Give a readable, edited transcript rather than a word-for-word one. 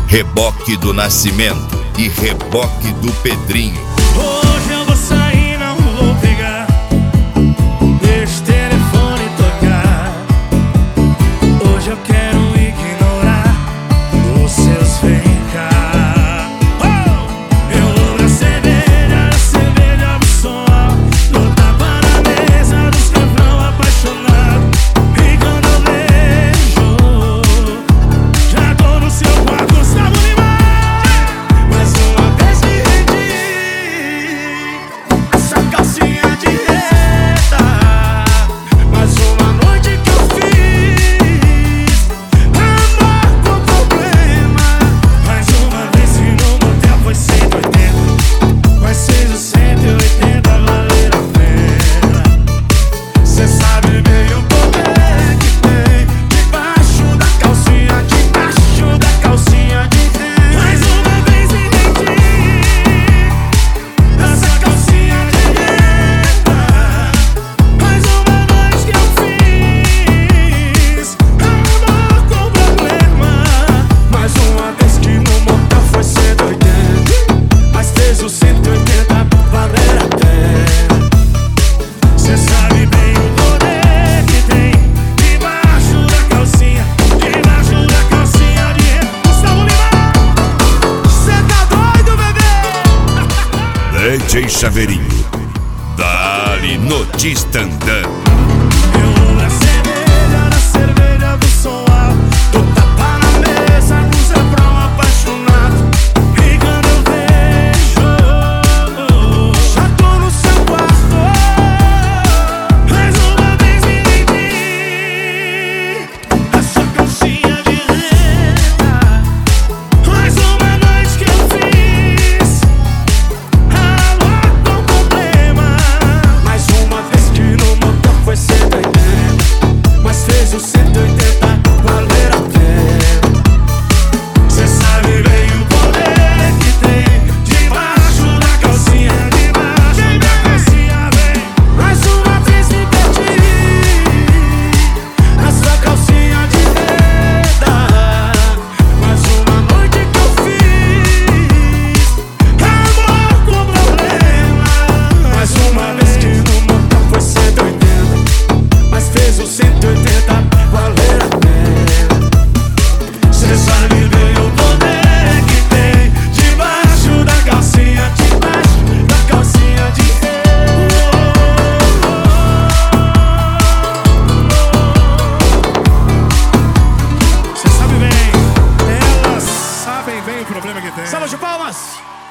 Reboque do Nascimento e Reboque do Pedrinho. Hoje eu vou sair, não vou pegar. Deixa o telefone tocar. Hoje eu quero ignorar os seus vem cá. Eu vou na cerveja do som alto, no tapa na mesa dos cabrão apaixonado. E quando eu vejo, já tô no seu quarto, Gustavo Lima. Mais uma vez me rendi, essa calcinha de reta. Mais uma noite que eu fiz amor com problema. Mais uma vez que no motel foi 180, mas fez o 180 valer a pena. Cê sabe bem o poder que tem debaixo da calcinha, debaixo da calcinha de renda. Mais uma vez me rendi, essa calcinha de renda. Mais uma noite que eu fiz amor com problema. Mais uma vez que no motel foi 180, mas fez o 180 valer a pena. Cê sabe bem o poder que tem debaixo da calcinha, debaixo da calcinha de renda. Gustavo Lima, cê tá doido, bebê? DJ Chaveirinho, dali no Tistandã. Eu vou na cerveja do som alto, do tapa na mesa com Zé Brão apaixonado. E quando eu vejo, já tô no seu quarto. Mais uma vez me rendi, essa calcinha de renda. Mais uma noite que eu fiz amor com problema. Mais uma vez que no motel foi 180, mas fez o 180 valer a pena. Cê sabe bem o poder que tem debaixo da calcinha, debaixo da calcinha, vem. Mais uma vez me perdi, essa calcinha de renda. Mais uma noite que eu fiz amor com problema. Mais uma vez que no motel foi 180, mas fez o 180 valer a pena. Cê sabe bem o poder que tem debaixo da calcinha, debaixo da calcinha de renda. Cê sabe bem, elas sabem bem o problema que tem. Salva de palmas!